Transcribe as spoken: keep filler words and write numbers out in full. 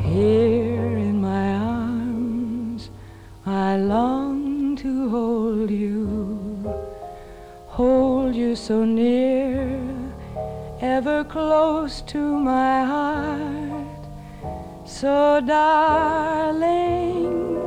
Here in my arms I long to hold you, hold you so near, ever close to my heart. So darling,